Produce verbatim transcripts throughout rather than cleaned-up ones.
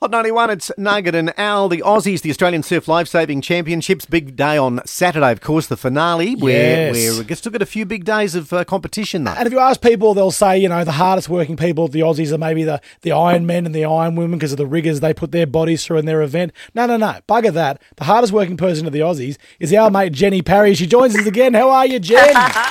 Hot ninety-one, it's Nugget and Al. The Aussies, the Australian Surf Lifesaving Championships. Big day on Saturday, of course, the finale. Where, Yes. where we've still got a few big days of uh, competition, though. And if you ask people, they'll say, you know, the hardest working people of the Aussies are maybe the, the Iron Men and the Iron Women because of the rigours they put their bodies through in their event. No, no, no. Bugger that. The hardest working person of the Aussies is our mate Jenny Parry. She joins us again. How are you, Jen?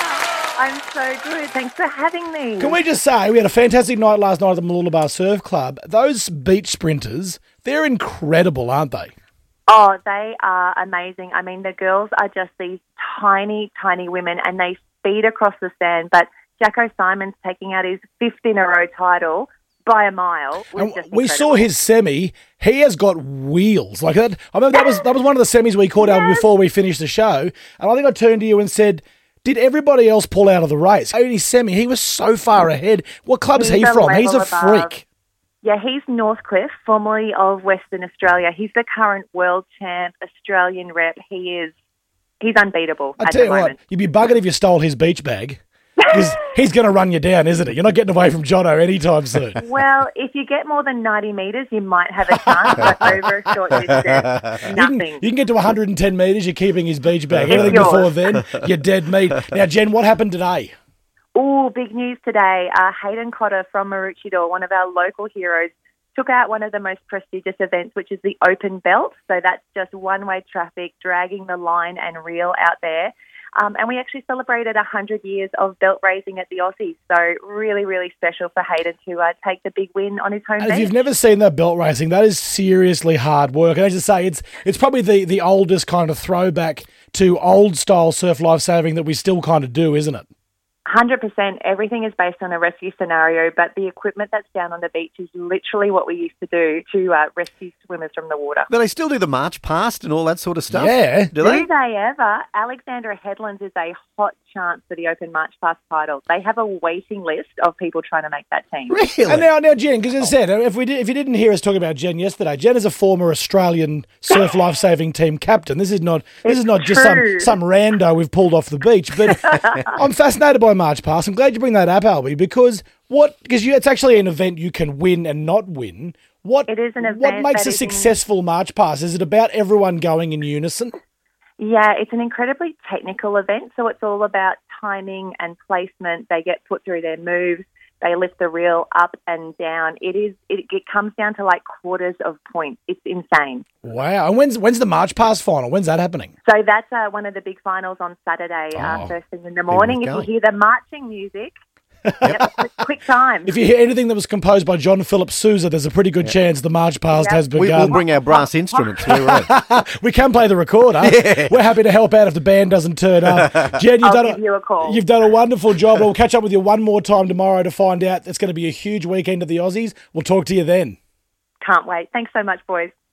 I'm so good. Thanks for having me. Can we just say, we had a fantastic night last night at the Mooloolaba Surf Club. Those beach sprinters, they're incredible, aren't they? Oh, they are amazing. I mean, the girls are just these tiny, tiny women, and they speed across the sand. But Jacko Simon's taking out his fifth in a row title by a mile. Was And just we incredible. saw his semi. He has got wheels like that. I remember that was that was one of the semis we caught out Yes. before we finished the show. And I think I turned to you and said, "Did everybody else pull out of the race?" Only semi. He was so far ahead. What club is He's he a from? He's a level above. freak. Yeah, he's Northcliffe, formerly of Western Australia. He's the current world champ, Australian rep. He is, he's unbeatable I at tell the you what, moment. you'd be buggered if you stole his beach bag. Because he's going to run you down, isn't it? You're not getting away from Jono anytime soon. Well, if you get more than ninety metres, you might have a chance, but over a short distance, You nothing. can, you can get to one hundred ten metres, you're keeping his beach bag. It's Anything yours. before then, you're dead meat. Now, Jen, what happened today? Oh, big news today. Uh, Hayden Cotter from Maroochydore, one of our local heroes, took out one of the most prestigious events, which is the Open Belt. So that's just one-way traffic, dragging the line and reel out there. Um, and we actually celebrated one hundred years of belt racing at the Aussies. So really, really special for Hayden to uh, take the big win on his home And if beach. you've never seen that belt racing, that is seriously hard work. And as I say, it's it's probably the, the oldest kind of throwback to old-style surf lifesaving that we still kind of do, isn't it? one hundred percent. Everything is based on a rescue scenario, but the equipment that's down on the beach is literally what we used to do to uh, rescue swimmers from the water. Do they still do the march past and all that sort of stuff? Yeah. Do Do they? they ever? Alexandra Headlands is a hot chance for the Open March Pass title. They have a waiting list of people trying to make that team. Really? And now, now Jen, because as I said, if we did, if you didn't hear us talk about Jen yesterday, Jen is a former Australian surf lifesaving team captain. This is not this It's is not just some, true. some rando we've pulled off the beach. But I'm fascinated by March Pass. I'm glad you bring that up, Albie, because what because you, it's actually an event you can win and not win. What It is an what event makes that a is in- successful March Pass? Is it about everyone going in unison? Yeah, it's an incredibly technical event, so it's all about timing and placement. They get put through their moves. They lift the reel up and down. It is. It, it comes down to like quarters of points. It's insane. Wow. And when's when's the March Pass final? When's that happening? So that's uh, one of the big finals on Saturday, Oh, uh, first thing in the morning. If you going. hear the marching music, yep, quick, quick time. If you hear anything that was composed by John Philip Sousa, there's a pretty good chance the March Pass Yep. has We, begun. we'll bring our brass instruments. We're right. We can play the recorder. We're happy to help out if the band doesn't turn up. Jen, you've I'll done give you a call. You've done a wonderful job. We'll catch up with you one more time tomorrow to find out. It's going to be a huge weekend of the Aussies. We'll talk to you then. Can't wait. Thanks so much, boys.